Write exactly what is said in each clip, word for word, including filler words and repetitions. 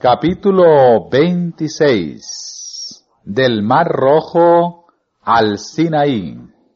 Capítulo veintiséis. Del Mar Rojo al Sinaí.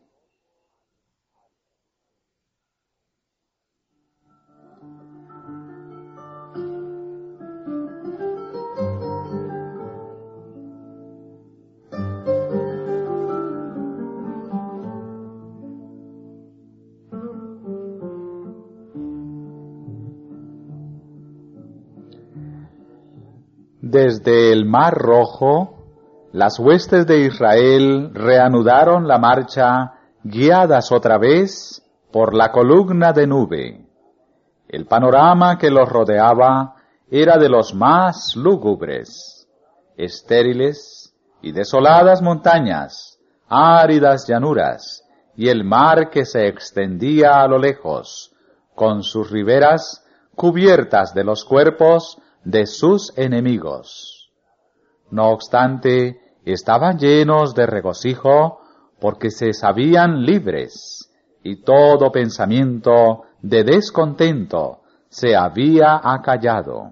Desde el Mar Rojo, las huestes de Israel reanudaron la marcha, guiadas otra vez por la columna de nube. El panorama que los rodeaba era de los más lúgubres, estériles y desoladas montañas, áridas llanuras, y el mar que se extendía a lo lejos, con sus riberas cubiertas de los cuerpos de sus enemigos. No obstante, estaban llenos de regocijo porque se sabían libres, y todo pensamiento de descontento se había acallado.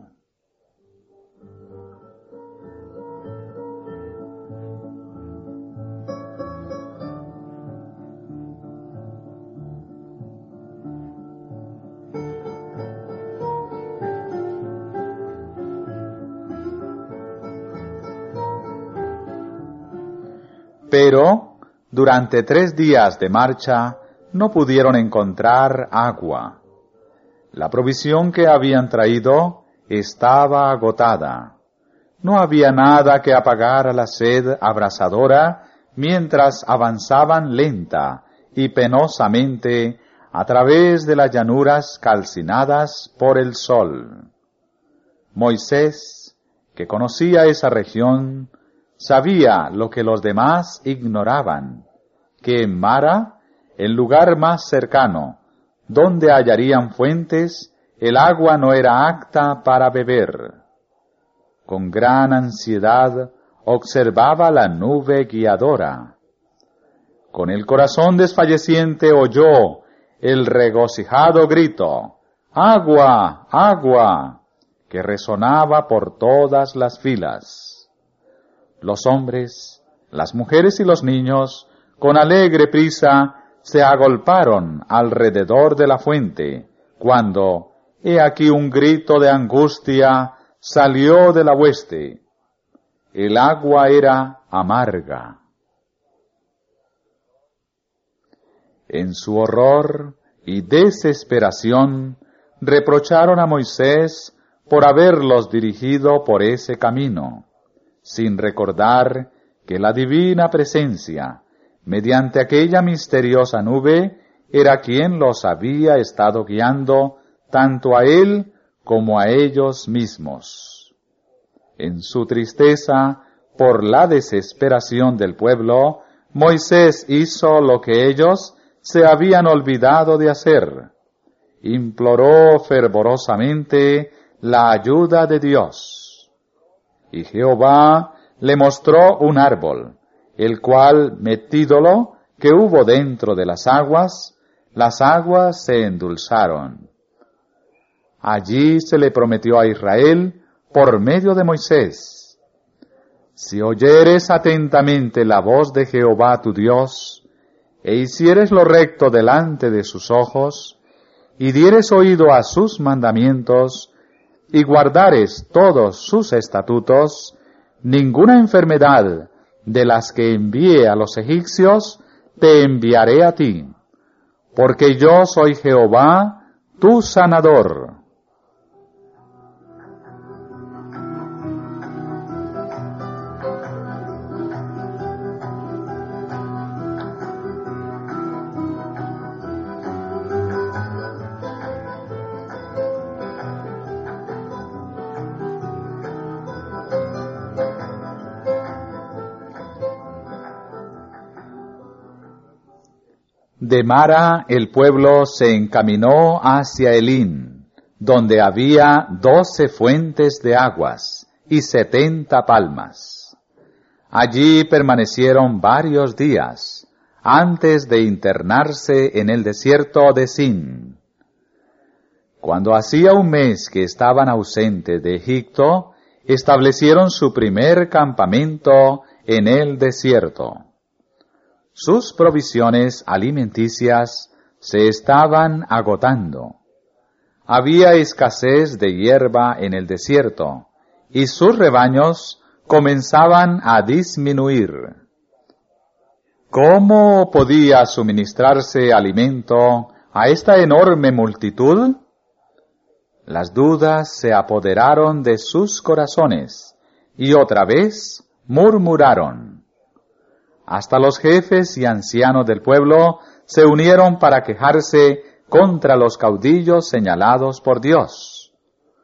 Pero, durante tres días de marcha, no pudieron encontrar agua. La provisión que habían traído estaba agotada. No había nada que apagara la sed abrasadora mientras avanzaban lenta y penosamente a través de las llanuras calcinadas por el sol. Moisés, que conocía esa región, sabía lo que los demás ignoraban, que en Mara, el lugar más cercano, donde hallarían fuentes, el agua no era apta para beber. Con gran ansiedad observaba la nube guiadora. Con el corazón desfalleciente oyó el regocijado grito, ¡agua, agua!, que resonaba por todas las filas. Los hombres, las mujeres y los niños, con alegre prisa, se agolparon alrededor de la fuente, cuando, he aquí un grito de angustia salió de la hueste. El agua era amarga. En su horror y desesperación, reprocharon a Moisés por haberlos dirigido por ese camino, sin recordar que la divina presencia, mediante aquella misteriosa nube, era quien los había estado guiando tanto a él como a ellos mismos. En su tristeza por la desesperación del pueblo, Moisés hizo lo que ellos se habían olvidado de hacer. Imploró fervorosamente la ayuda de Dios. Y Jehová le mostró un árbol, el cual, metídolo, que hubo dentro de las aguas, las aguas se endulzaron. Allí se le prometió a Israel, por medio de Moisés: si oyeres atentamente la voz de Jehová tu Dios, e hicieres lo recto delante de sus ojos, y dieres oído a sus mandamientos, y guardares todos sus estatutos, ninguna enfermedad de las que envié a los egipcios te enviaré a ti, porque yo soy Jehová, tu sanador. De Mara el pueblo se encaminó hacia Elín, donde había doce fuentes de aguas y setenta palmas. Allí permanecieron varios días, antes de internarse en el desierto de Sin. Cuando hacía un mes que estaban ausentes de Egipto, establecieron su primer campamento en el desierto. Sus provisiones alimenticias se estaban agotando. Había escasez de hierba en el desierto, y sus rebaños comenzaban a disminuir. ¿Cómo podía suministrarse alimento a esta enorme multitud? Las dudas se apoderaron de sus corazones, y otra vez murmuraron. Hasta los jefes y ancianos del pueblo se unieron para quejarse contra los caudillos señalados por Dios.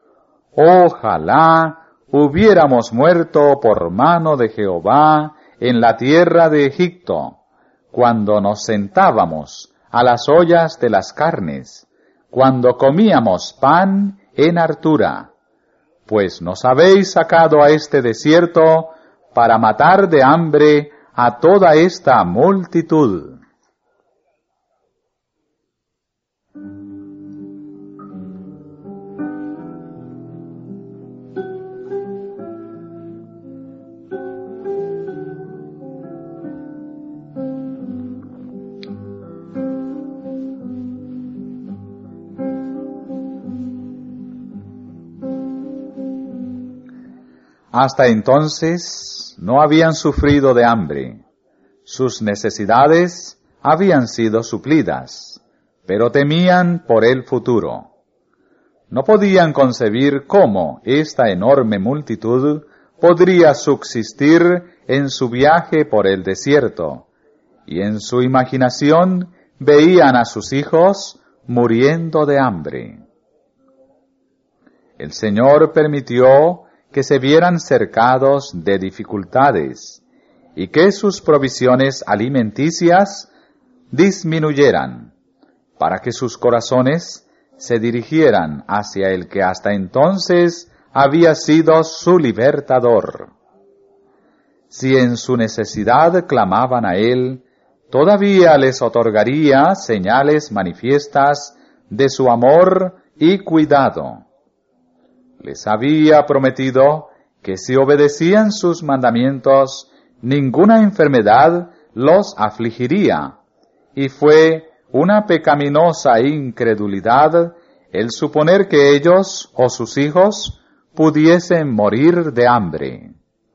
Ojalá hubiéramos muerto por mano de Jehová en la tierra de Egipto, cuando nos sentábamos a las ollas de las carnes, cuando comíamos pan en hartura, pues nos habéis sacado a este desierto para matar de hambre a toda esta multitud. Hasta entonces no habían sufrido de hambre. Sus necesidades habían sido suplidas, pero temían por el futuro. No podían concebir cómo esta enorme multitud podría subsistir en su viaje por el desierto, y en su imaginación veían a sus hijos muriendo de hambre. El Señor permitió que se vieran cercados de dificultades y que sus provisiones alimenticias disminuyeran, para que sus corazones se dirigieran hacia el que hasta entonces había sido su libertador. Si en su necesidad clamaban a Él, todavía les otorgaría señales manifiestas de su amor y cuidado. Les había prometido que si obedecían sus mandamientos, ninguna enfermedad los afligiría, y fue una pecaminosa incredulidad el suponer que ellos o sus hijos pudiesen morir de hambre.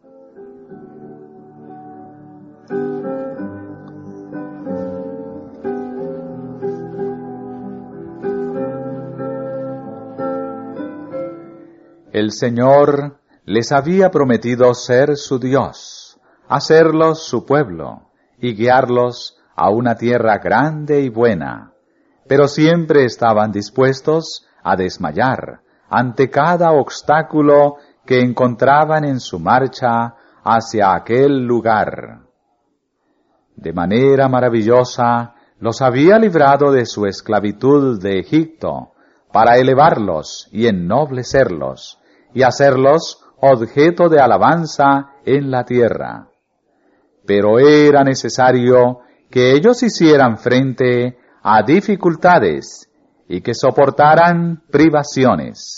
El Señor les había prometido ser su Dios, hacerlos su pueblo y guiarlos a una tierra grande y buena, pero siempre estaban dispuestos a desmayar ante cada obstáculo que encontraban en su marcha hacia aquel lugar. De manera maravillosa los había librado de su esclavitud de Egipto para elevarlos y ennoblecerlos, y hacerlos objeto de alabanza en la tierra. Pero era necesario que ellos hicieran frente a dificultades y que soportaran privaciones.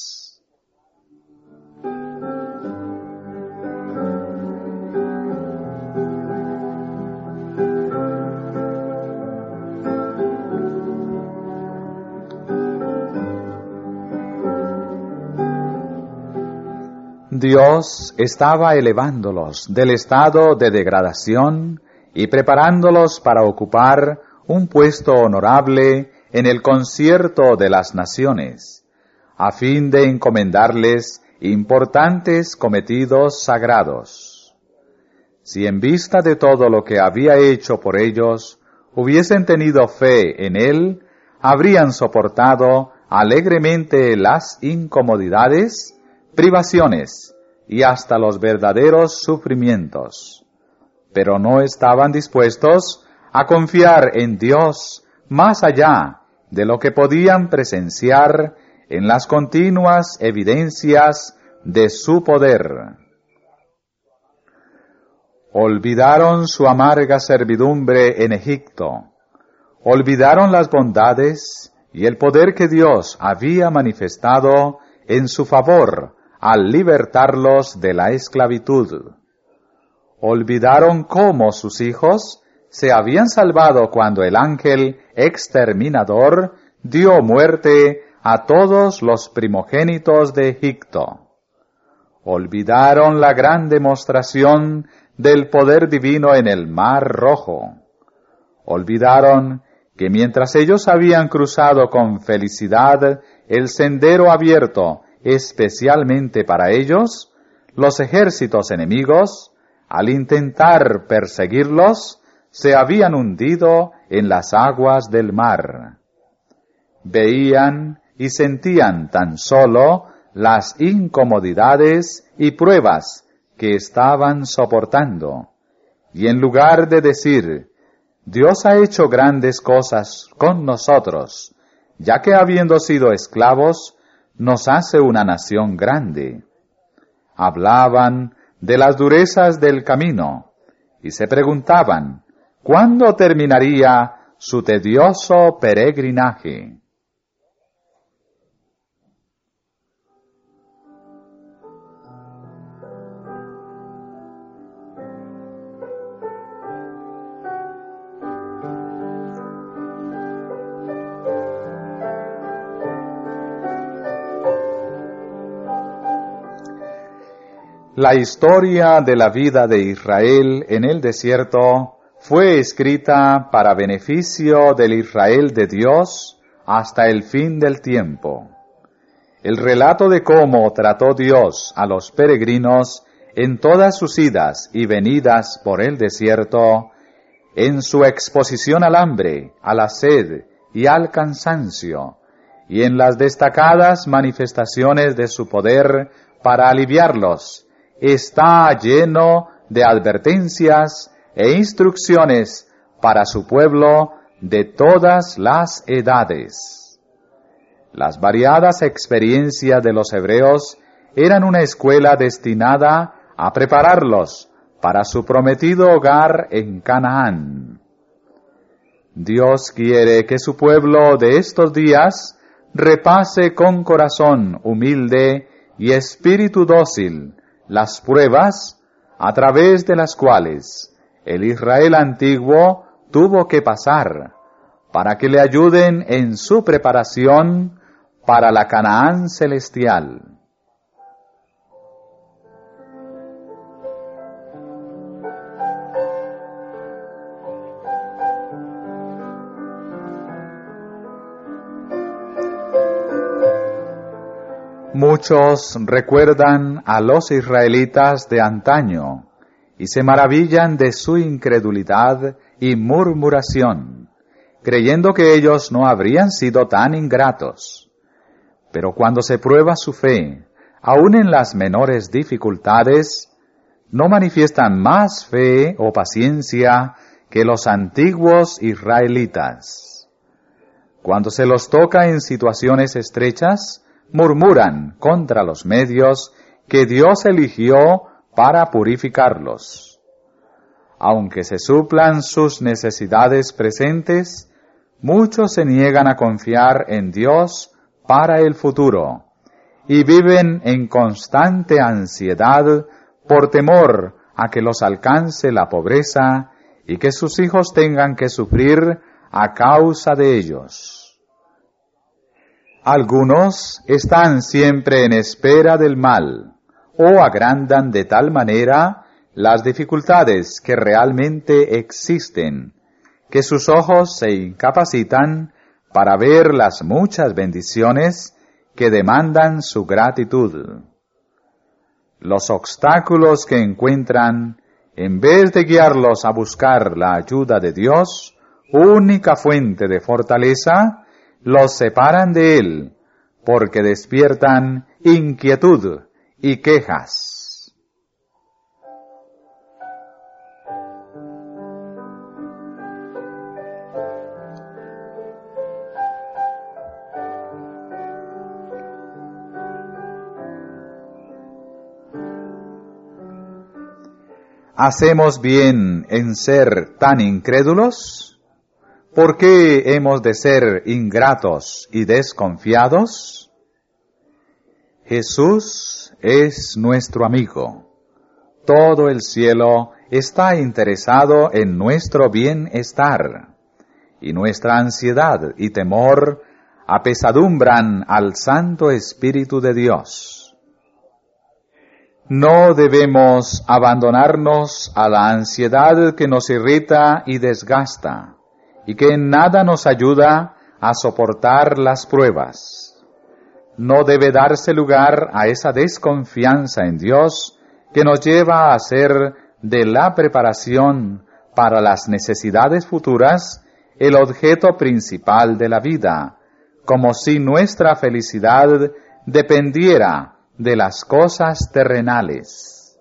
Dios estaba elevándolos del estado de degradación y preparándolos para ocupar un puesto honorable en el concierto de las naciones, a fin de encomendarles importantes cometidos sagrados. Si en vista de todo lo que había hecho por ellos, hubiesen tenido fe en Él, habrían soportado alegremente las incomodidades, privaciones y hasta los verdaderos sufrimientos. Pero no estaban dispuestos a confiar en Dios más allá de lo que podían presenciar en las continuas evidencias de su poder. Olvidaron su amarga servidumbre en Egipto, olvidaron las bondades y el poder que Dios había manifestado en su favor al libertarlos de la esclavitud. Olvidaron cómo sus hijos se habían salvado cuando el ángel exterminador dio muerte a todos los primogénitos de Egipto. Olvidaron la gran demostración del poder divino en el Mar Rojo. Olvidaron que mientras ellos habían cruzado con felicidad el sendero abierto especialmente para ellos, los ejércitos enemigos, al intentar perseguirlos, se habían hundido en las aguas del mar. Veían y sentían tan solo las incomodidades y pruebas que estaban soportando, y en lugar de decir, Dios ha hecho grandes cosas con nosotros, ya que habiendo sido esclavos, nos hace una nación grande. Hablaban de las durezas del camino, y se preguntaban, ¿cuándo terminaría su tedioso peregrinaje? La historia de la vida de Israel en el desierto fue escrita para beneficio del Israel de Dios hasta el fin del tiempo. El relato de cómo trató Dios a los peregrinos en todas sus idas y venidas por el desierto, en su exposición al hambre, a la sed y al cansancio, y en las destacadas manifestaciones de su poder para aliviarlos, está lleno de advertencias e instrucciones para su pueblo de todas las edades. Las variadas experiencias de los hebreos eran una escuela destinada a prepararlos para su prometido hogar en Canaán. Dios quiere que su pueblo de estos días repase con corazón humilde y espíritu dócil las pruebas a través de las cuales el Israel antiguo tuvo que pasar para que le ayuden en su preparación para la Canaán celestial. Muchos recuerdan a los israelitas de antaño y se maravillan de su incredulidad y murmuración, creyendo que ellos no habrían sido tan ingratos. Pero cuando se prueba su fe, aun en las menores dificultades, no manifiestan más fe o paciencia que los antiguos israelitas. Cuando se los toca en situaciones estrechas, murmuran contra los medios que Dios eligió para purificarlos. Aunque se suplan sus necesidades presentes, muchos se niegan a confiar en Dios para el futuro y viven en constante ansiedad por temor a que los alcance la pobreza y que sus hijos tengan que sufrir a causa de ellos. Algunos están siempre en espera del mal, o agrandan de tal manera las dificultades que realmente existen, que sus ojos se incapacitan para ver las muchas bendiciones que demandan su gratitud. Los obstáculos que encuentran, en vez de guiarlos a buscar la ayuda de Dios, única fuente de fortaleza, los separan de Él, porque despiertan inquietud y quejas. ¿Hacemos bien en ser tan incrédulos? ¿Por qué hemos de ser ingratos y desconfiados? Jesús es nuestro amigo. Todo el cielo está interesado en nuestro bienestar, y nuestra ansiedad y temor apesadumbran al Santo Espíritu de Dios. No debemos abandonarnos a la ansiedad que nos irrita y desgasta, y que en nada nos ayuda a soportar las pruebas. No debe darse lugar a esa desconfianza en Dios que nos lleva a hacer de la preparación para las necesidades futuras el objeto principal de la vida, como si nuestra felicidad dependiera de las cosas terrenales.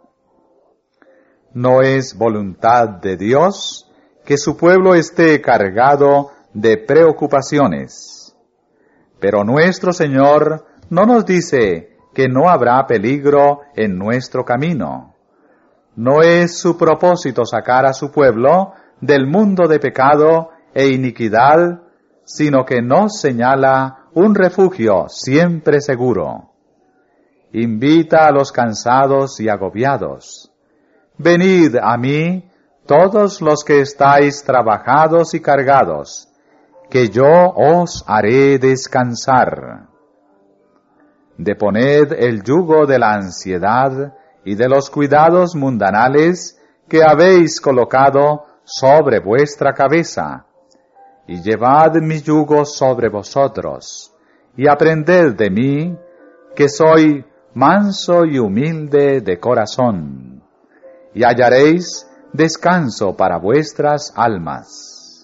No es voluntad de Dios que su pueblo esté cargado de preocupaciones. Pero nuestro Señor no nos dice que no habrá peligro en nuestro camino. No es su propósito sacar a su pueblo del mundo de pecado e iniquidad, sino que nos señala un refugio siempre seguro. Invita a los cansados y agobiados. Venid a mí, todos los que estáis trabajados y cargados, que yo os haré descansar. Deponed el yugo de la ansiedad y de los cuidados mundanales que habéis colocado sobre vuestra cabeza, y llevad mi yugo sobre vosotros, y aprended de mí, que soy manso y humilde de corazón, y hallaréis descanso para vuestras almas.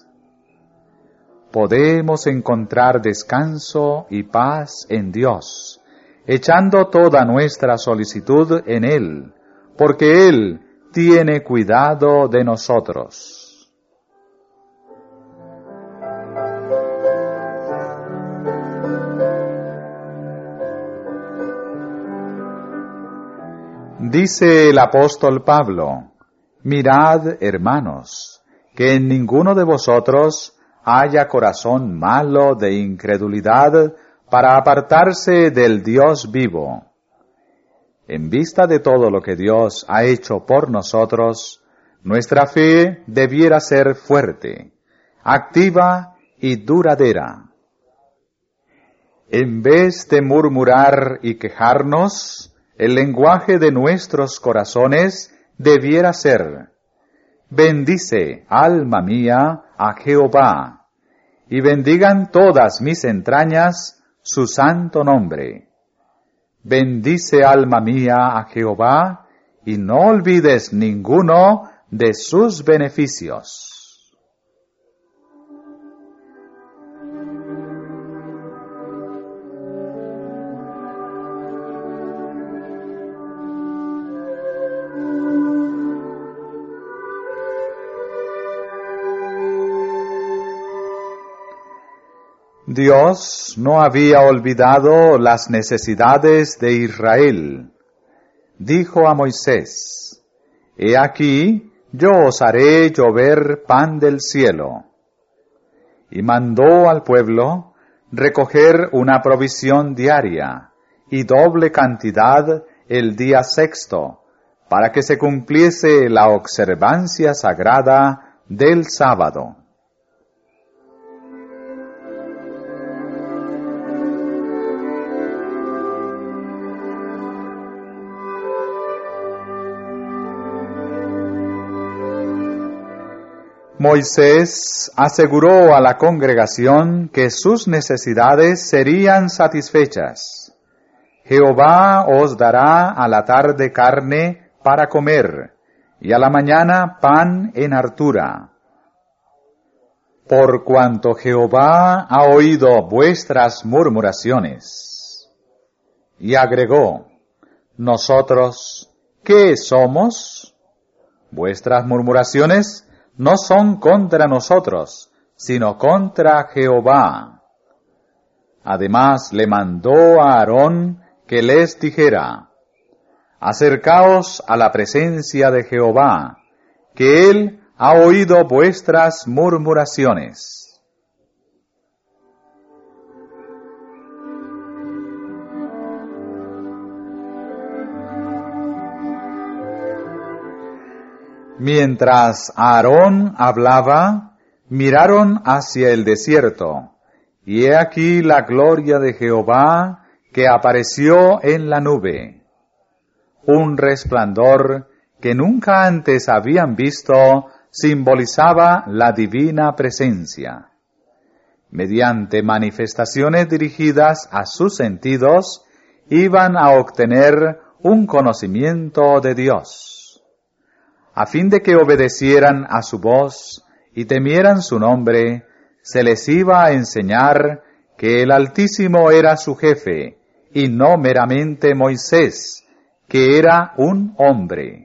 Podemos encontrar descanso y paz en Dios, echando toda nuestra solicitud en Él, porque Él tiene cuidado de nosotros. Dice el apóstol Pablo: mirad, hermanos, que en ninguno de vosotros haya corazón malo de incredulidad para apartarse del Dios vivo. En vista de todo lo que Dios ha hecho por nosotros, nuestra fe debiera ser fuerte, activa y duradera. En vez de murmurar y quejarnos, el lenguaje de nuestros corazones debiera ser: bendice, alma mía, a Jehová, y bendigan todas mis entrañas su santo nombre. Bendice, alma mía, a Jehová, y no olvides ninguno de sus beneficios. Dios no había olvidado las necesidades de Israel. Dijo a Moisés: he aquí, yo os haré llover pan del cielo. Y mandó al pueblo recoger una provisión diaria y doble cantidad el día sexto, para que se cumpliese la observancia sagrada del sábado. Moisés aseguró a la congregación que sus necesidades serían satisfechas. Jehová os dará a la tarde carne para comer, y a la mañana pan en hartura. Por cuanto Jehová ha oído vuestras murmuraciones. Y agregó: nosotros, ¿qué somos? Vuestras murmuraciones no son contra nosotros, sino contra Jehová. Además le mandó a Aarón que les dijera: acercaos a la presencia de Jehová, que él ha oído vuestras murmuraciones. Mientras Aarón hablaba, miraron hacia el desierto, y he aquí la gloria de Jehová que apareció en la nube. Un resplandor que nunca antes habían visto simbolizaba la divina presencia. Mediante manifestaciones dirigidas a sus sentidos, iban a obtener un conocimiento de Dios. A fin de que obedecieran a su voz y temieran su nombre, se les iba a enseñar que el Altísimo era su jefe, y no meramente Moisés, que era un hombre.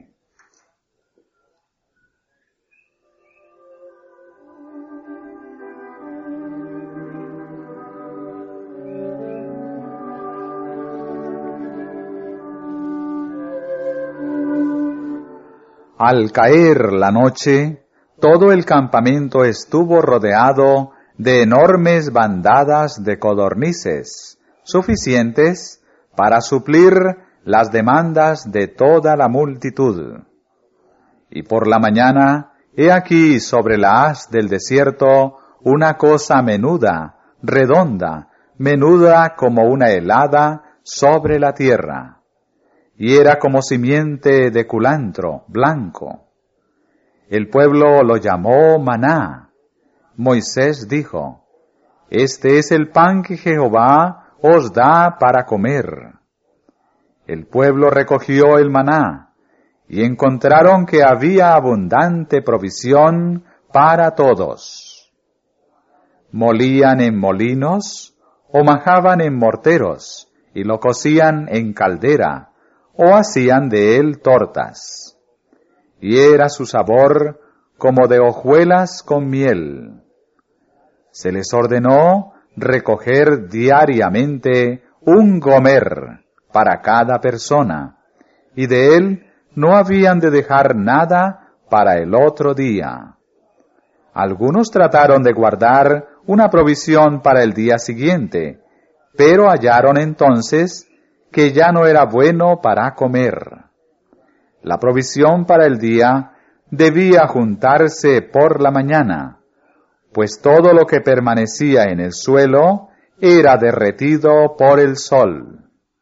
Al caer la noche, todo el campamento estuvo rodeado de enormes bandadas de codornices, suficientes para suplir las demandas de toda la multitud. Y por la mañana, he aquí sobre la haz del desierto una cosa menuda, redonda, menuda como una helada sobre la tierra. Y era como simiente de culantro blanco. El pueblo lo llamó maná. Moisés dijo, Este es el pan que Jehová os da para comer. El pueblo recogió el maná, y encontraron que había abundante provisión para todos. Molían en molinos, o majaban en morteros, y lo cocían en caldera, o hacían de él tortas, y era su sabor como de hojuelas con miel. Se les ordenó recoger diariamente un gomer para cada persona, y de él no habían de dejar nada para el otro día. Algunos trataron de guardar una provisión para el día siguiente, pero hallaron entonces que ya no era bueno para comer. La provisión para el día debía juntarse por la mañana, pues todo lo que permanecía en el suelo era derretido por el sol.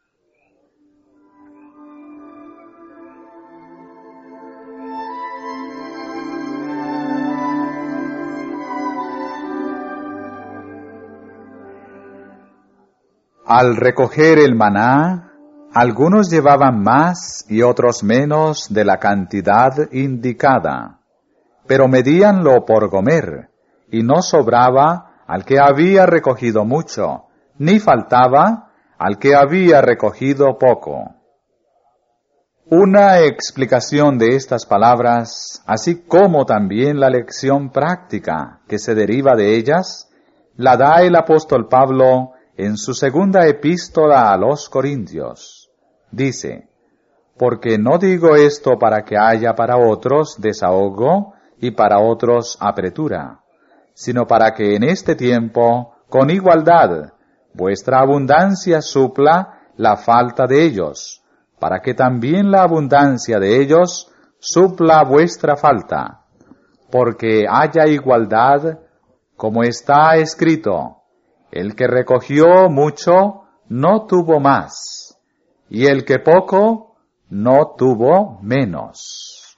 Al recoger el maná, algunos llevaban más y otros menos de la cantidad indicada, pero medíanlo por gomer, y no sobraba al que había recogido mucho, ni faltaba al que había recogido poco. Una explicación de estas palabras, así como también la lección práctica que se deriva de ellas, la da el apóstol Pablo en su segunda epístola a los Corintios. Dice, porque no digo esto para que haya para otros desahogo y para otros apretura, sino para que en este tiempo, con igualdad, vuestra abundancia supla la falta de ellos, para que también la abundancia de ellos supla vuestra falta, porque haya igualdad, como está escrito, el que recogió mucho no tuvo más, y el que poco no tuvo menos.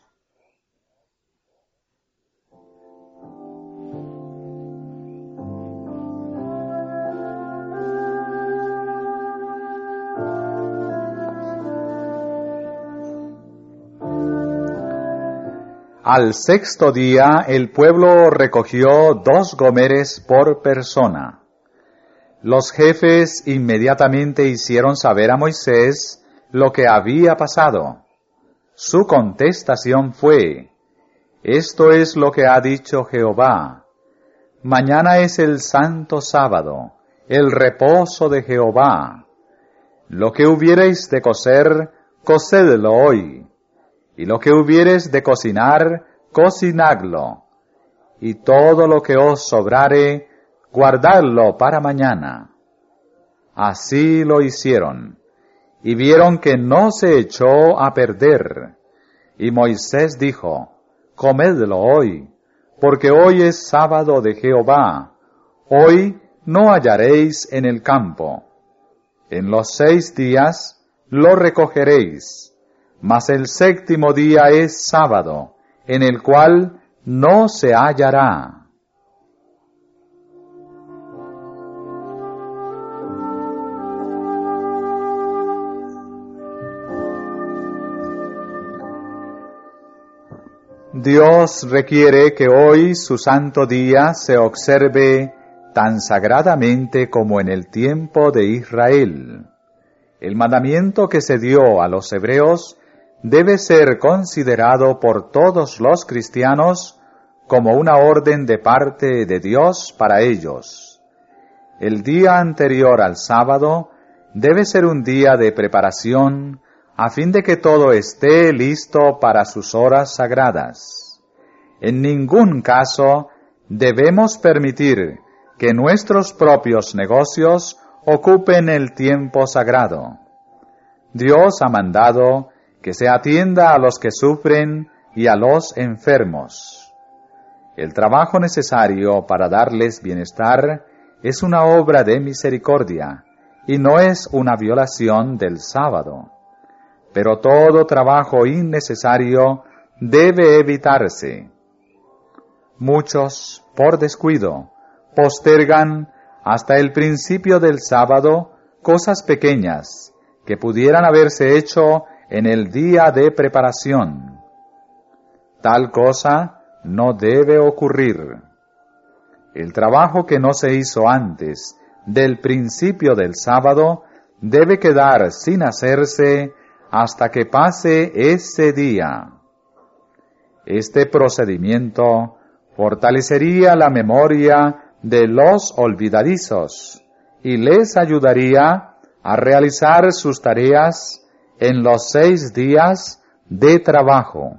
Al sexto día el pueblo recogió dos gomeres por persona. Los jefes inmediatamente hicieron saber a Moisés lo que había pasado. Su contestación fue, esto es lo que ha dicho Jehová. Mañana es el santo sábado, el reposo de Jehová. Lo que hubiereis de cocer, cocedlo hoy. Y lo que hubiereis de cocinar, cocinadlo. Y todo lo que os sobrare, guardadlo para mañana. Así lo hicieron, y vieron que no se echó a perder. Y Moisés dijo, comedlo hoy, porque hoy es sábado de Jehová. Hoy no hallaréis en el campo. En los seis días lo recogeréis, mas el séptimo día es sábado, en el cual no se hallará. Dios requiere que hoy su santo día se observe tan sagradamente como en el tiempo de Israel. El mandamiento que se dio a los hebreos debe ser considerado por todos los cristianos como una orden de parte de Dios para ellos. El día anterior al sábado debe ser un día de preparación a fin de que todo esté listo para sus horas sagradas. En ningún caso debemos permitir que nuestros propios negocios ocupen el tiempo sagrado. Dios ha mandado que se atienda a los que sufren y a los enfermos. El trabajo necesario para darles bienestar es una obra de misericordia y no es una violación del sábado. Pero todo trabajo innecesario debe evitarse. Muchos, por descuido, postergan hasta el principio del sábado cosas pequeñas que pudieran haberse hecho en el día de preparación. Tal cosa no debe ocurrir. El trabajo que no se hizo antes del principio del sábado debe quedar sin hacerse hasta que pase ese día. Este procedimiento fortalecería la memoria de los olvidadizos y les ayudaría a realizar sus tareas en los seis días de trabajo.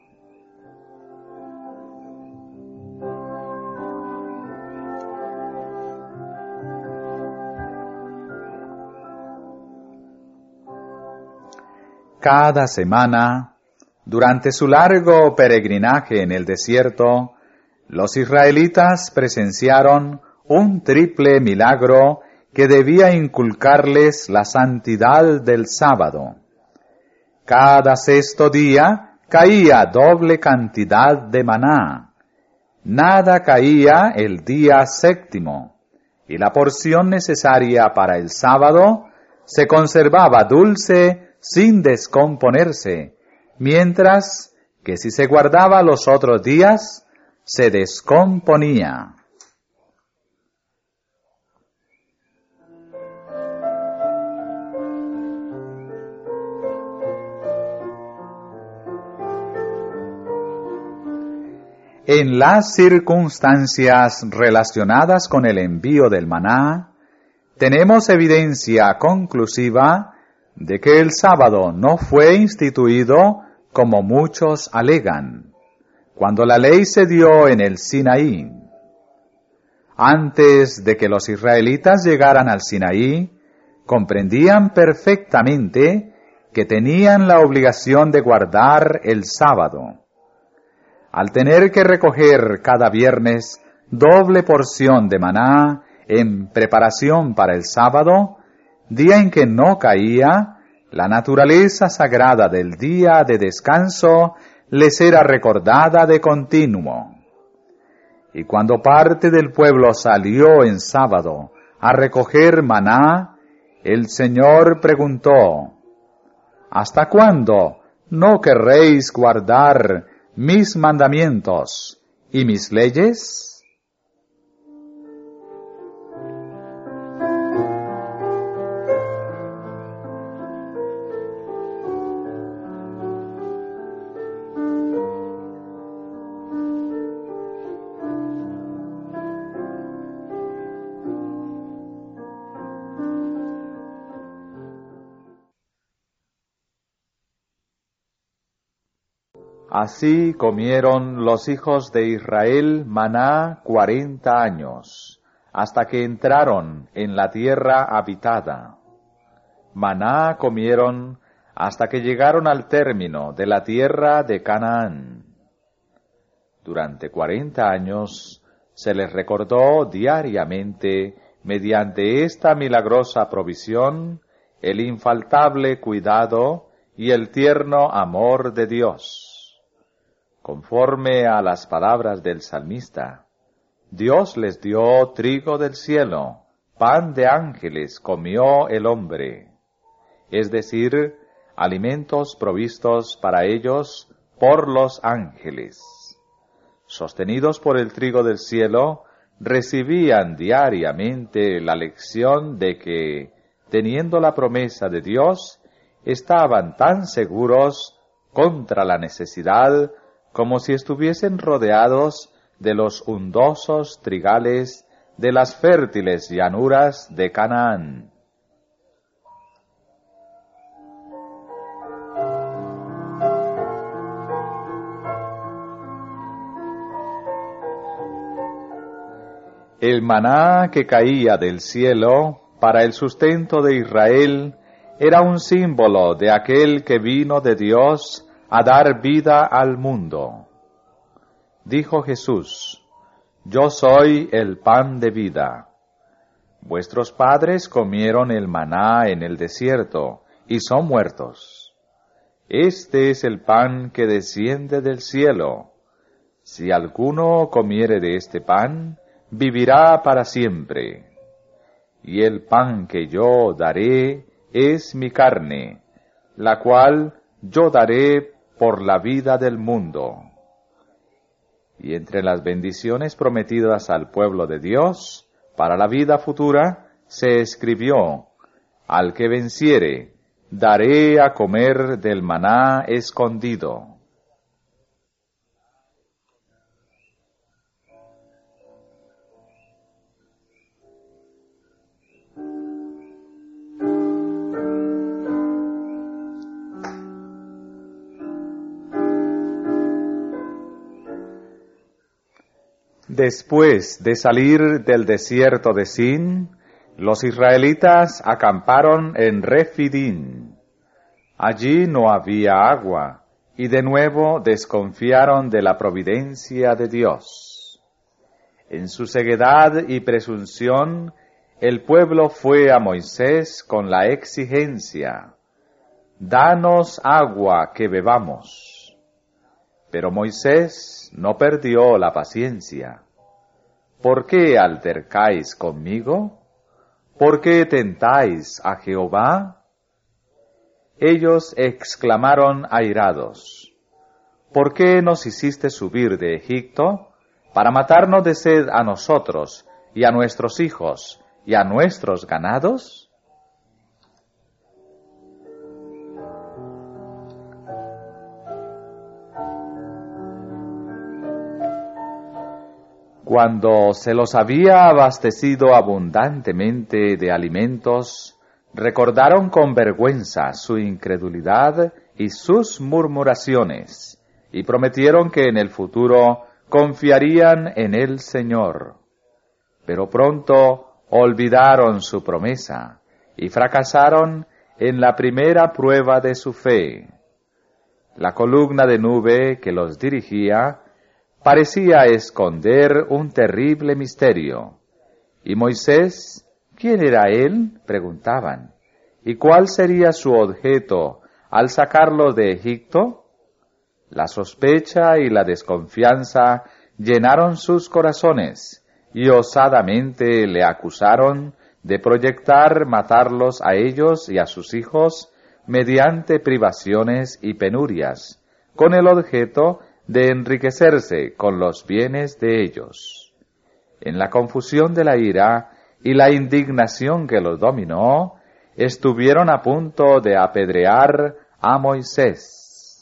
Cada semana, durante su largo peregrinaje en el desierto, los israelitas presenciaron un triple milagro que debía inculcarles la santidad del sábado. Cada sexto día caía doble cantidad de maná. Nada caía el día séptimo, y la porción necesaria para el sábado se conservaba dulce sin descomponerse, mientras que si se guardaba los otros días, se descomponía. En las circunstancias relacionadas con el envío del maná, tenemos evidencia conclusiva de que el sábado no fue instituido como muchos alegan, cuando la ley se dio en el Sinaí. Antes de que los israelitas llegaran al Sinaí, comprendían perfectamente que tenían la obligación de guardar el sábado. Al tener que recoger cada viernes doble porción de maná en preparación para el sábado, día en que no caía, la naturaleza sagrada del día de descanso les era recordada de continuo. Y cuando parte del pueblo salió en sábado a recoger maná, el Señor preguntó: ¿Hasta cuándo no querréis guardar mis mandamientos y mis leyes? Así comieron los hijos de Israel maná cuarenta años, hasta que entraron en la tierra habitada. Maná comieron hasta que llegaron al término de la tierra de Canaán. Durante cuarenta años se les recordó diariamente, mediante esta milagrosa provisión, el infaltable cuidado y el tierno amor de Dios. Conforme a las palabras del salmista, Dios les dio trigo del cielo, pan de ángeles comió el hombre, es decir, alimentos provistos para ellos por los ángeles. Sostenidos por el trigo del cielo, recibían diariamente la lección de que, teniendo la promesa de Dios, estaban tan seguros contra la necesidad como si estuviesen rodeados de los undosos trigales de las fértiles llanuras de Canaán. El maná que caía del cielo para el sustento de Israel era un símbolo de aquel que vino de Dios a dar vida al mundo. Dijo Jesús: Yo soy el pan de vida. Vuestros padres comieron el maná en el desierto y son muertos. Este es el pan que desciende del cielo. Si alguno comiere de este pan, vivirá para siempre. Y el pan que yo daré es mi carne, la cual yo daré por la vida del mundo. Y entre las bendiciones prometidas al pueblo de Dios, para la vida futura, se escribió: Al que venciere, daré a comer del maná escondido. Después de salir del desierto de Sin, los israelitas acamparon en Refidim. Allí no había agua, y de nuevo desconfiaron de la providencia de Dios. En su ceguedad y presunción, el pueblo fue a Moisés con la exigencia: «Danos agua que bebamos». Pero Moisés no perdió la paciencia. ¿Por qué altercáis conmigo? ¿Por qué tentáis a Jehová? Ellos exclamaron airados: ¿Por qué nos hiciste subir de Egipto para matarnos de sed a nosotros y a nuestros hijos y a nuestros ganados? Cuando se los había abastecido abundantemente de alimentos, recordaron con vergüenza su incredulidad y sus murmuraciones, y prometieron que en el futuro confiarían en el Señor. Pero pronto olvidaron su promesa y fracasaron en la primera prueba de su fe. La columna de nube que los dirigía parecía esconder un terrible misterio. ¿Y Moisés? ¿Quién era él?, preguntaban. ¿Y cuál sería su objeto al sacarlo de Egipto? La sospecha y la desconfianza llenaron sus corazones, y osadamente le acusaron de proyectar matarlos a ellos y a sus hijos mediante privaciones y penurias, con el objeto de enriquecerse con los bienes de ellos. En la confusión de la ira y la indignación que los dominó, estuvieron a punto de apedrear a Moisés.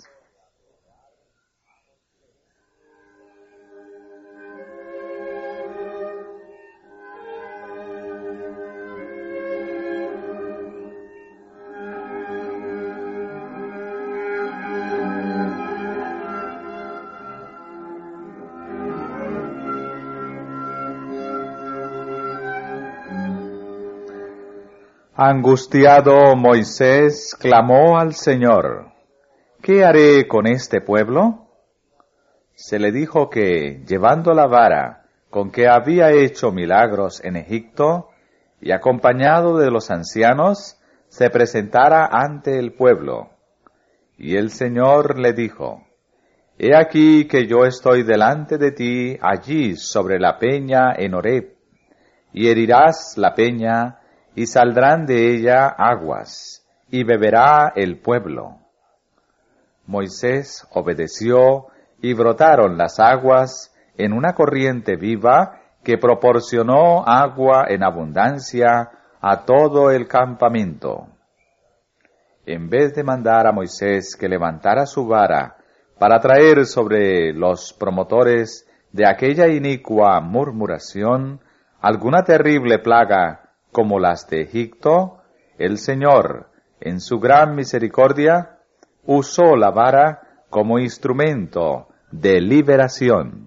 Angustiado, Moisés clamó al Señor: ¿Qué haré con este pueblo? se le dijo que, llevando la vara con que había hecho milagros en Egipto, y acompañado de los ancianos, se presentara ante el pueblo. Y el Señor le dijo, He aquí que yo estoy delante de ti allí sobre la peña en Horeb, y herirás la peña, y saldrán de ella aguas, y beberá el pueblo. Moisés obedeció, y brotaron las aguas en una corriente viva que proporcionó agua en abundancia a todo el campamento. En vez de mandar a Moisés que levantara su vara para traer sobre los promotores de aquella inicua murmuración alguna terrible plaga como las de Egipto, el Señor, en su gran misericordia, usó la vara como instrumento de liberación.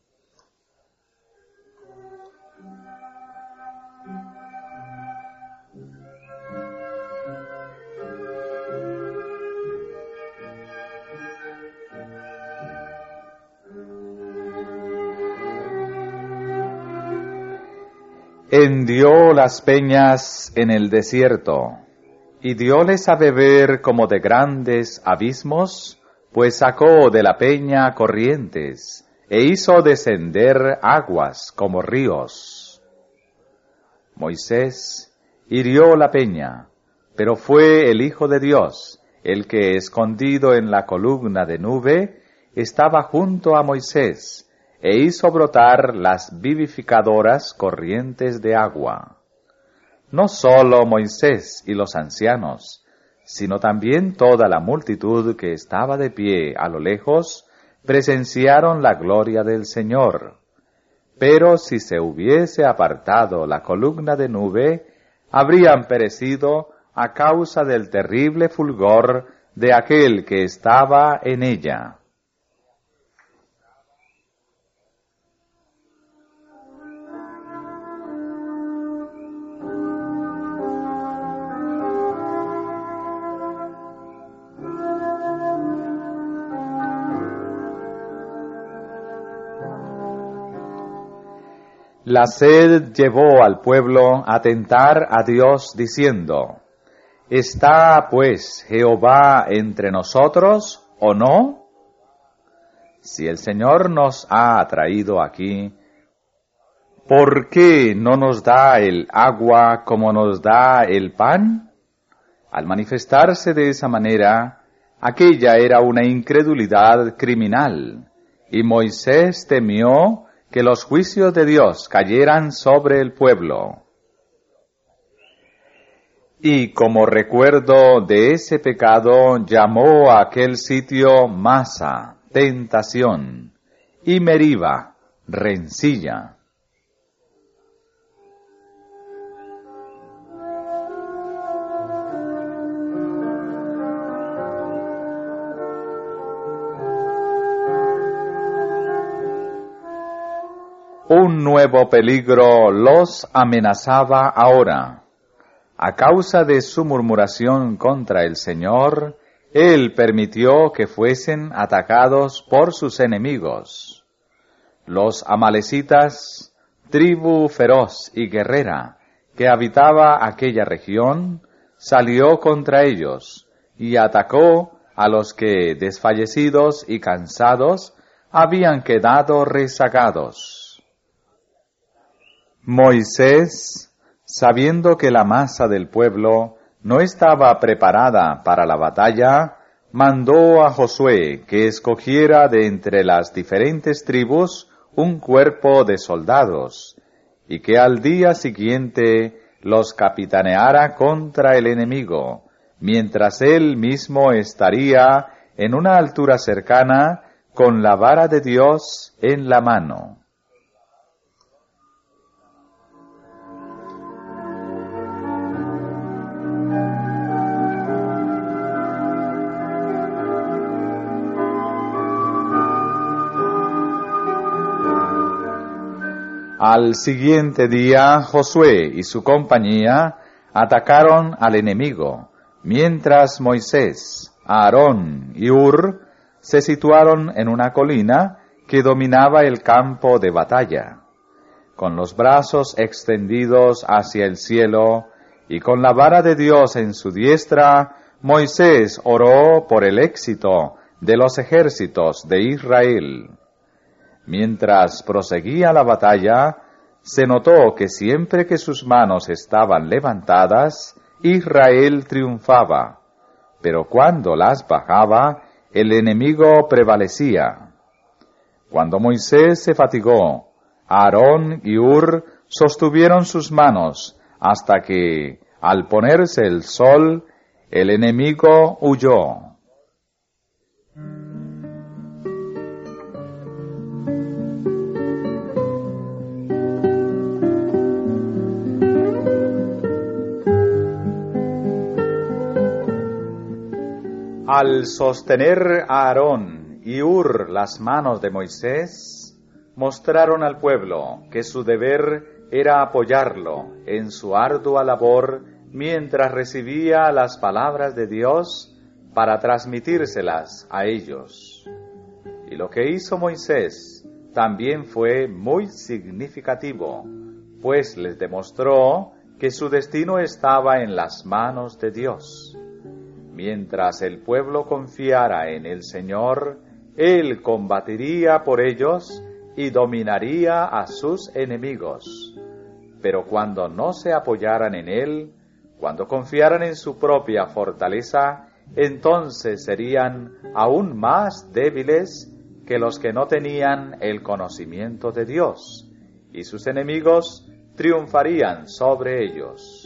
Hendió las peñas en el desierto, y dióles a beber como de grandes abismos, pues sacó de la peña corrientes, e hizo descender aguas como ríos. Moisés hirió la peña, pero fue el Hijo de Dios, el que, escondido en la columna de nube, estaba junto a Moisés, e hizo brotar las vivificadoras corrientes de agua. No sólo Moisés y los ancianos, sino también toda la multitud que estaba de pie a lo lejos, presenciaron la gloria del Señor. Pero si se hubiese apartado la columna de nube, habrían perecido a causa del terrible fulgor de aquel que estaba en ella. La sed llevó al pueblo a tentar a Dios diciendo, ¿está pues Jehová entre nosotros o no? Si el Señor nos ha traído aquí, ¿por qué no nos da el agua como nos da el pan? Al manifestarse de esa manera, aquella era una incredulidad criminal, y Moisés temió que los juicios de Dios cayeran sobre el pueblo. Y como recuerdo de ese pecado, llamó a aquel sitio Masa, tentación, y Meriba, rencilla. Un nuevo peligro los amenazaba ahora. A causa de su murmuración contra el Señor, Él permitió que fuesen atacados por sus enemigos. Los amalecitas, tribu feroz y guerrera que habitaba aquella región, salió contra ellos y atacó a los que, desfallecidos y cansados, habían quedado rezagados. Moisés, sabiendo que la masa del pueblo no estaba preparada para la batalla, mandó a Josué que escogiera de entre las diferentes tribus un cuerpo de soldados, y que al día siguiente los capitaneara contra el enemigo, mientras él mismo estaría en una altura cercana con la vara de Dios en la mano. Al siguiente día, Josué y su compañía atacaron al enemigo, mientras Moisés, Aarón y Hur se situaron en una colina que dominaba el campo de batalla. Con los brazos extendidos hacia el cielo y con la vara de Dios en su diestra, Moisés oró por el éxito de los ejércitos de Israel. Mientras proseguía la batalla, se notó que siempre que sus manos estaban levantadas, Israel triunfaba, pero cuando las bajaba, el enemigo prevalecía. Cuando Moisés se fatigó, Aarón y Hur sostuvieron sus manos hasta que, al ponerse el sol, el enemigo huyó. Al sostener a Aarón y Hur las manos de Moisés, mostraron al pueblo que su deber era apoyarlo en su ardua labor mientras recibía las palabras de Dios para transmitírselas a ellos. Y lo que hizo Moisés también fue muy significativo, pues les demostró que su destino estaba en las manos de Dios. Mientras el pueblo confiara en el Señor, Él combatiría por ellos y dominaría a sus enemigos. Pero cuando no se apoyaran en Él, cuando confiaran en su propia fortaleza, entonces serían aún más débiles que los que no tenían el conocimiento de Dios, y sus enemigos triunfarían sobre ellos.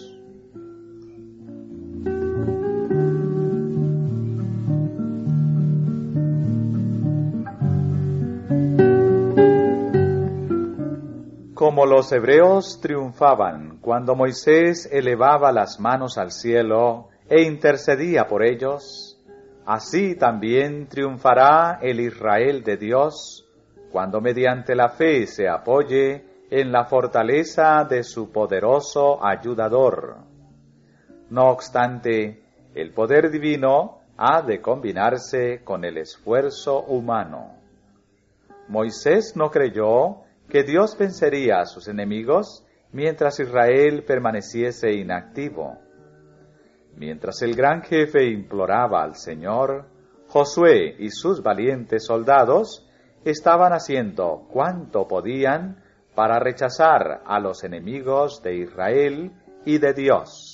Como los hebreos triunfaban cuando Moisés elevaba las manos al cielo e intercedía por ellos, así también triunfará el Israel de Dios cuando mediante la fe se apoye en la fortaleza de su poderoso ayudador. No obstante, el poder divino ha de combinarse con el esfuerzo humano. Moisés no creyó que Dios vencería a sus enemigos mientras Israel permaneciese inactivo. Mientras el gran jefe imploraba al Señor, Josué y sus valientes soldados estaban haciendo cuanto podían para rechazar a los enemigos de Israel y de Dios.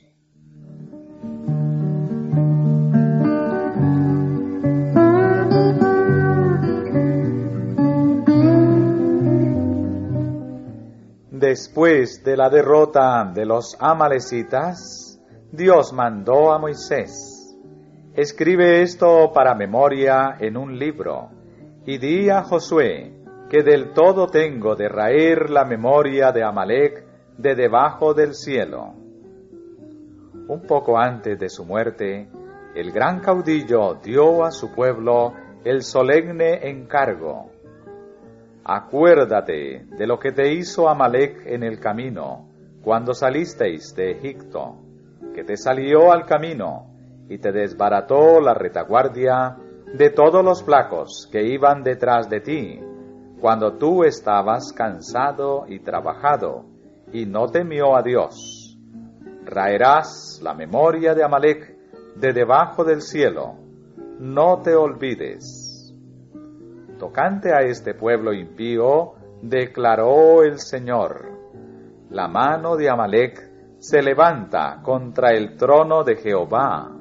Después de la derrota de los amalecitas, Dios mandó a Moisés: escribe esto para memoria en un libro, y di a Josué que del todo tengo de raer la memoria de Amalec de debajo del cielo. Un poco antes de su muerte, el gran caudillo dio a su pueblo el solemne encargo: acuérdate de lo que te hizo Amalec en el camino, cuando salisteis de Egipto, que te salió al camino y te desbarató la retaguardia de todos los flacos que iban detrás de ti, cuando tú estabas cansado y trabajado, y no temió a Dios. Raerás la memoria de Amalec de debajo del cielo, no te olvides. Tocante a este pueblo impío, declaró el Señor: la mano de Amalec se levanta contra el trono de Jehová.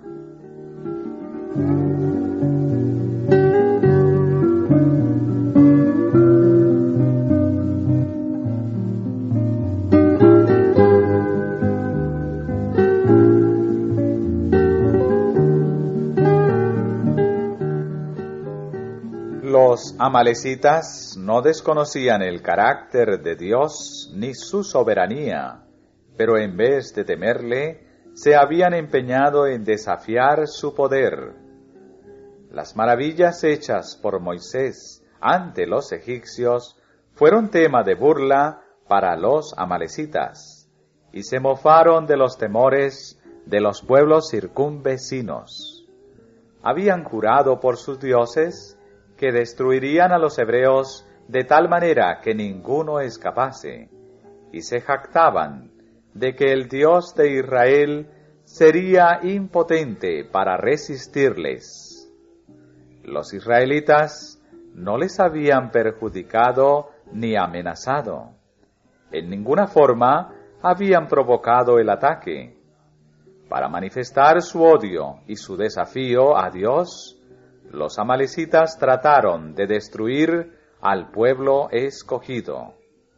Los amalecitas no desconocían el carácter de Dios ni su soberanía, pero en vez de temerle, se habían empeñado en desafiar su poder. Las maravillas hechas por Moisés ante los egipcios fueron tema de burla para los amalecitas, y se mofaron de los temores de los pueblos circunvecinos. Habían jurado por sus dioses que destruirían a los hebreos de tal manera que ninguno escapase, y se jactaban de que el Dios de Israel sería impotente para resistirles. Los israelitas no les habían perjudicado ni amenazado. En ninguna forma habían provocado el ataque. Para manifestar su odio y su desafío a Dios, los amalecitas trataron de destruir al pueblo escogido.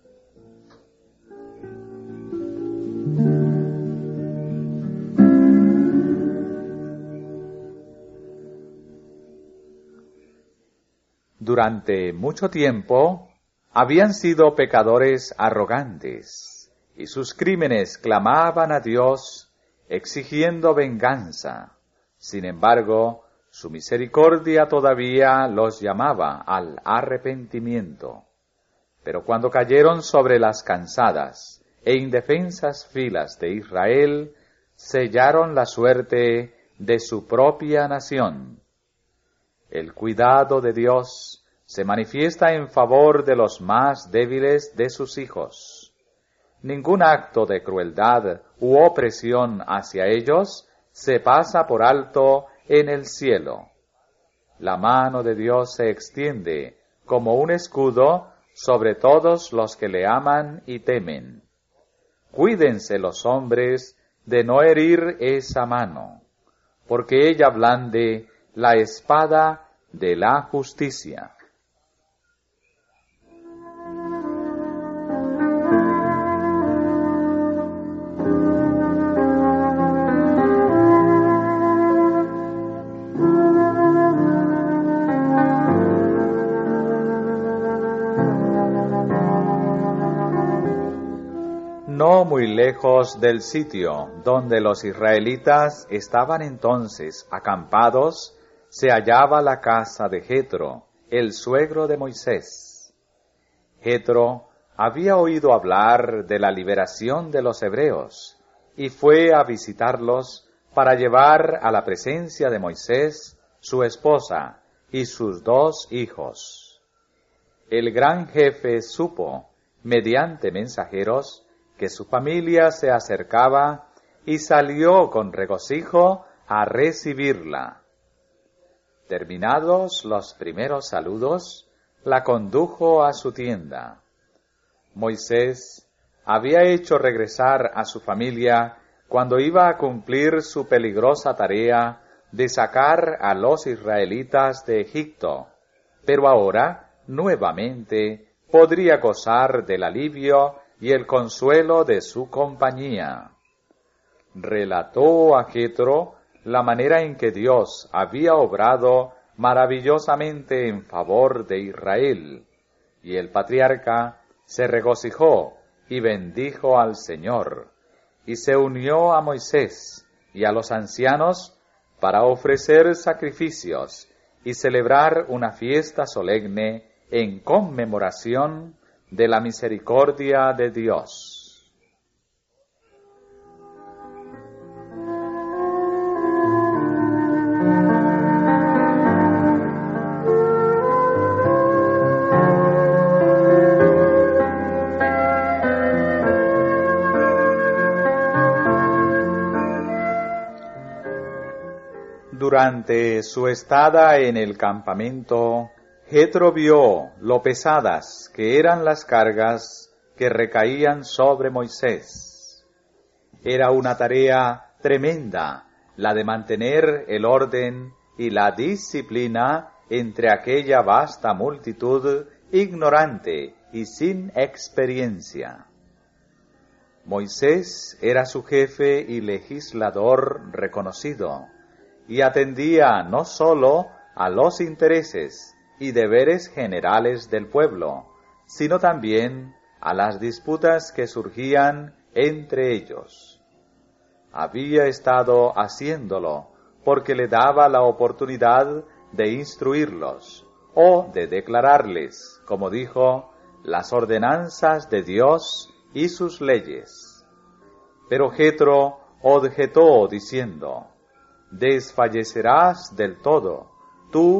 Durante mucho tiempo habían sido pecadores arrogantes, y sus crímenes clamaban a Dios exigiendo venganza. Sin embargo, su misericordia todavía los llamaba al arrepentimiento. Pero cuando cayeron sobre las cansadas e indefensas filas de Israel, sellaron la suerte de su propia nación. El cuidado de Dios se manifiesta en favor de los más débiles de sus hijos. Ningún acto de crueldad u opresión hacia ellos se pasa por alto en el cielo. La mano de Dios se extiende como un escudo sobre todos los que le aman y temen. Cuídense los hombres de no herir esa mano, porque ella blande la espada de la justicia. No muy lejos del sitio donde los israelitas estaban entonces acampados, se hallaba la casa de Jetro, el suegro de Moisés. Jetro había oído hablar de la liberación de los hebreos y fue a visitarlos para llevar a la presencia de Moisés su esposa y sus dos hijos. El gran jefe supo, mediante mensajeros, que su familia se acercaba y salió con regocijo a recibirla. Terminados los primeros saludos, la condujo a su tienda. Moisés había hecho regresar a su familia cuando iba a cumplir su peligrosa tarea de sacar a los israelitas de Egipto, pero ahora, nuevamente, podría gozar del alivio y el consuelo de su compañía. Relató a Jetro la manera en que Dios había obrado maravillosamente en favor de Israel, y el patriarca se regocijó y bendijo al Señor, y se unió a Moisés y a los ancianos para ofrecer sacrificios y celebrar una fiesta solemne en conmemoración de la misericordia de Dios. Durante su estada en el campamento, Jetro vio lo pesadas que eran las cargas que recaían sobre Moisés. Era una tarea tremenda la de mantener el orden y la disciplina entre aquella vasta multitud ignorante y sin experiencia. Moisés era su jefe y legislador reconocido, y atendía no sólo a los intereses y deberes generales del pueblo, sino también a las disputas que surgían entre ellos. Había estado haciéndolo porque le daba la oportunidad de instruirlos o de declararles, como dijo, las ordenanzas de Dios y sus leyes. Pero Jetro objetó diciendo: «Desfallecerás del todo, tú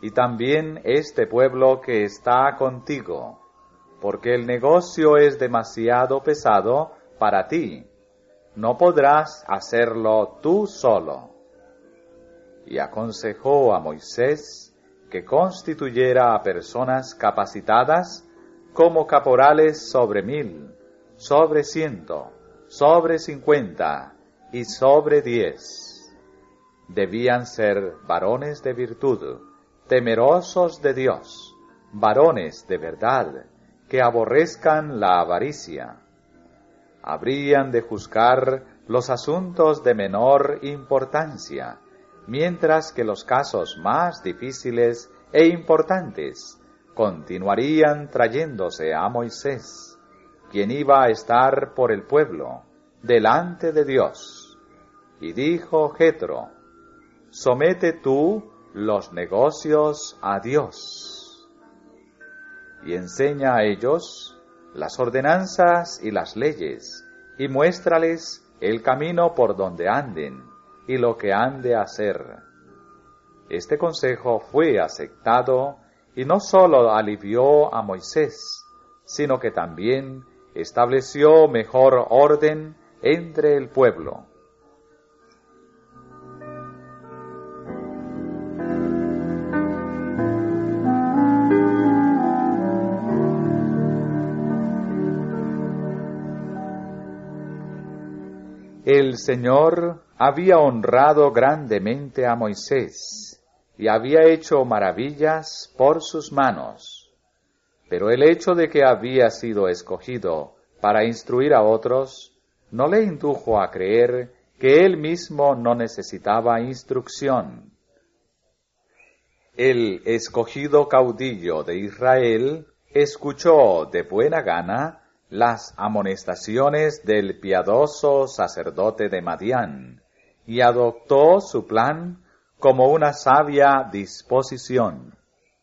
y también este pueblo que está contigo, porque el negocio es demasiado pesado para ti. No podrás hacerlo tú solo. Y aconsejó a Moisés que constituyera a personas capacitadas como caporales sobre mil, sobre ciento, sobre cincuenta y sobre diez. Debían ser varones de virtud, temerosos de Dios, varones de verdad, que aborrezcan la avaricia. Habrían de juzgar los asuntos de menor importancia, mientras que los casos más difíciles e importantes continuarían trayéndose a Moisés, quien iba a estar por el pueblo, delante de Dios. Y dijo Jetro: somete tú los negocios a Dios, y enseña a ellos las ordenanzas y las leyes, y muéstrales el camino por donde anden, y lo que han de hacer. Este consejo fue aceptado, y no sólo alivió a Moisés, sino que también estableció mejor orden entre el pueblo. El Señor había honrado grandemente a Moisés y había hecho maravillas por sus manos. Pero el hecho de que había sido escogido para instruir a otros no le indujo a creer que él mismo no necesitaba instrucción. El escogido caudillo de Israel escuchó de buena gana las amonestaciones del piadoso sacerdote de Madián, y adoptó su plan como una sabia disposición.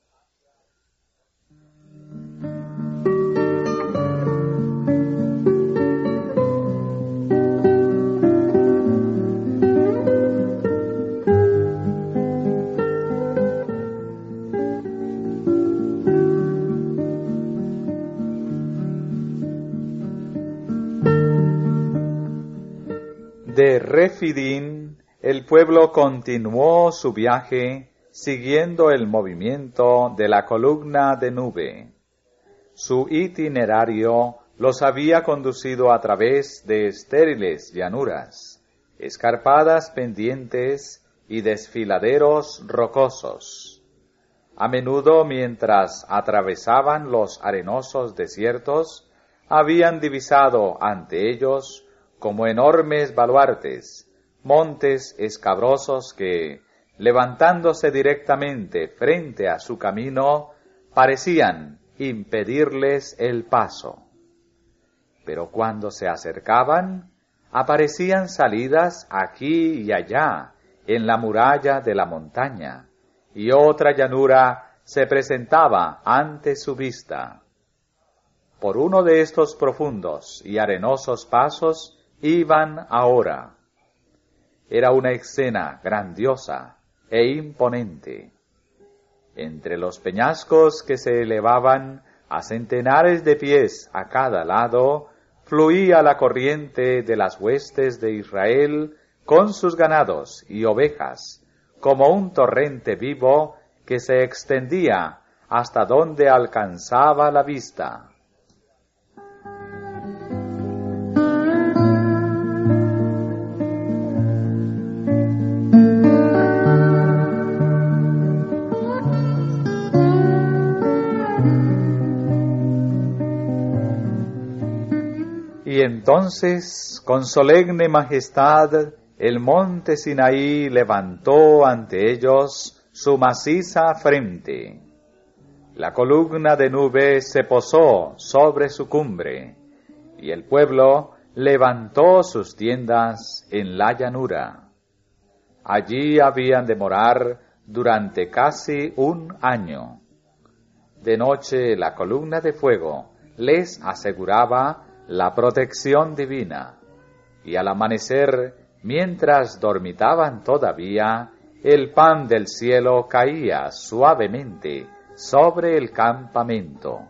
De Refidín, el pueblo continuó su viaje siguiendo el movimiento de la columna de nube. Su itinerario los había conducido a través de estériles llanuras, escarpadas pendientes y desfiladeros rocosos. A menudo, mientras atravesaban los arenosos desiertos, habían divisado ante ellos como enormes baluartes, montes escabrosos que, levantándose directamente frente a su camino, parecían impedirles el paso. Pero cuando se acercaban, aparecían salidas aquí y allá en la muralla de la montaña, y otra llanura se presentaba ante su vista. Por uno de estos profundos y arenosos pasos iban ahora. Era una escena grandiosa e imponente. Entre los peñascos que se elevaban a centenares de pies a cada lado, fluía la corriente de las huestes de Israel con sus ganados y ovejas, como un torrente vivo que se extendía hasta donde alcanzaba la vista. Y entonces, con solemne majestad, el monte Sinaí levantó ante ellos su maciza frente. La columna de nube se posó sobre su cumbre, y el pueblo levantó sus tiendas en la llanura. Allí habían de morar durante casi un año. De noche la columna de fuego les aseguraba la protección divina, y al amanecer, mientras dormitaban todavía, el pan del cielo caía suavemente sobre el campamento.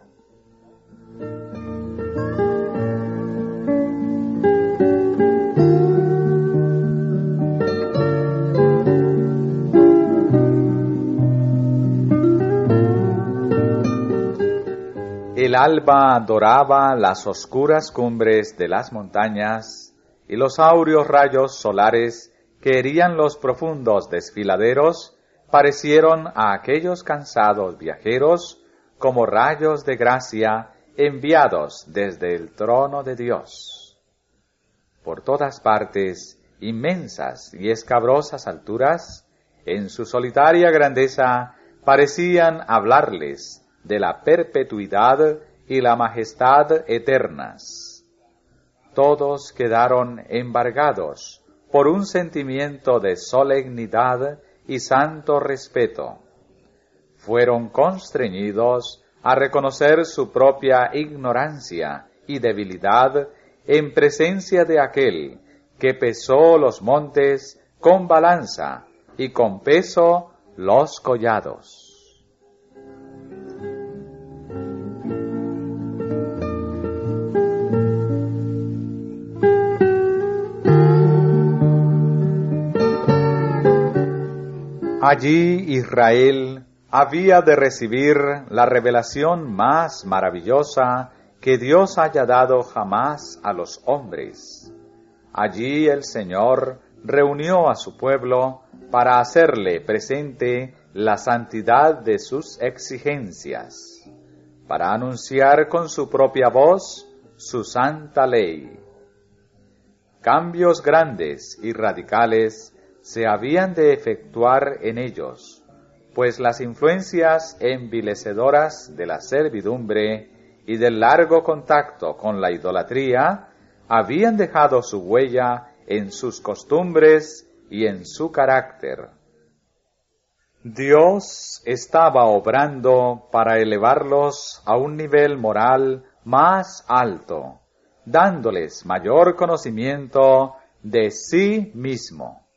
El alba doraba las oscuras cumbres de las montañas, y los áureos rayos solares que herían los profundos desfiladeros parecieron a aquellos cansados viajeros como rayos de gracia enviados desde el trono de Dios. Por todas partes, inmensas y escabrosas alturas, en su solitaria grandeza, parecían hablarles de la perpetuidad y la majestad eternas. Todos quedaron embargados por un sentimiento de solemnidad y santo respeto. Fueron constreñidos a reconocer su propia ignorancia y debilidad en presencia de aquel que pesó los montes con balanza y con peso los collados. Allí Israel había de recibir la revelación más maravillosa que Dios haya dado jamás a los hombres. Allí el Señor reunió a su pueblo para hacerle presente la santidad de sus exigencias, para anunciar con su propia voz su santa ley. Cambios grandes y radicales se habían de efectuar en ellos, pues las influencias envilecedoras de la servidumbre y del largo contacto con la idolatría habían dejado su huella en sus costumbres y en su carácter. Dios estaba obrando para elevarlos a un nivel moral más alto, dándoles mayor conocimiento de sí mismo.